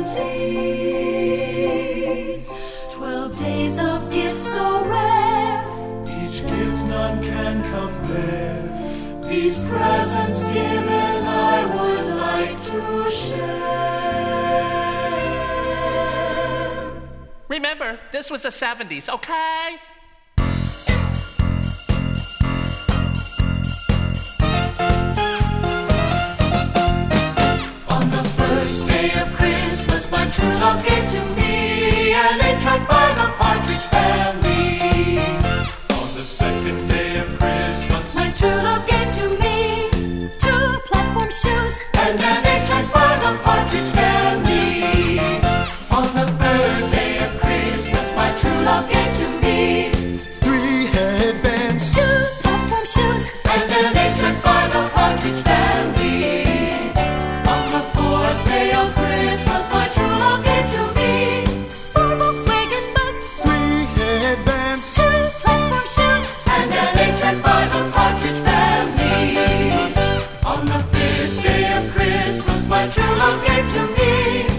days. 12 days of gifts so rare, each gift none can compare. These presents given I would like to share. Remember, this was the 70s, okay? On the first day of Christmas, my true love gave to me an 8-track by the Partridge Family. On the second day of Christmas, my true love gave to me 2 platform shoes and an 8-track by the Partridge Family. On the third day of Christmas, my true love gave to me 3 headbands, 2 platform shoes and an 8-track by the Partridge Family. On the fourth day of Christmas, my true love gave to me 4 Volkswagen Bugs, 3 headbands, 2 platform shoes and an 8-track by the Partridge Family. On the fifth day of Christmas, my true love gave to me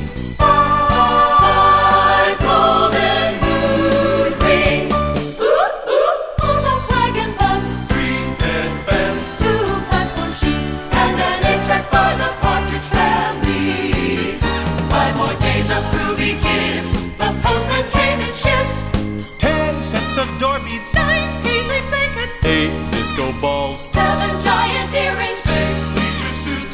5 golden moon rings, 4 Volkswagen Bugs, 3 headbands, 2 platform shoes and an 8-track by the Partridge Family. 5 more days of groovy gifts, the postman came in shifts. 10 sets of door beads, 9 paisley blankets, 8 disco balls, 7 giant earrings, 6 leisure suits,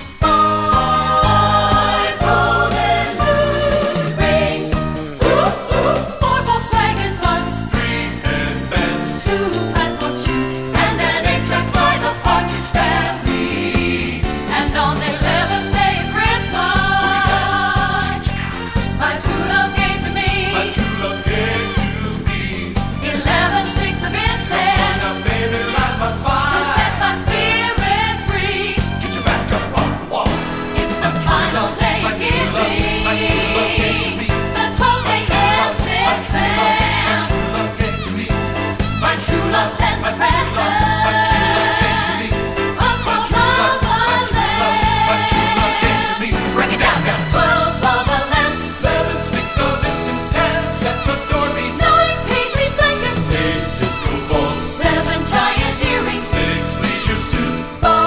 5 golden moon rings, 4 Volkswagen Bugs, 3 headbands, 2 platform shoes and an 8-track by the Partridge Family. And on the 11th day of Christmas, my true love gave to me my true love gave to me. 11 sticks of incense Now baby, light my to fire. set my spirit free. Get your back up on the wall. It's the final day My of true love, giving. my true love gave to me. The 12-day Elvis My band. true love gave to me. My true love sends a present. My true love gave to me. From My true love, my true love, my true love gave to me. Break it down now. 12 lava lamps, 11 sticks of incense, 10 sets of door beads, 9 paisley blankets, 8 disco balls, 7 giant earrings, 6 leisure suits,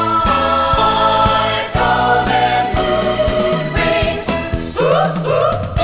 5 golden moon rings, 4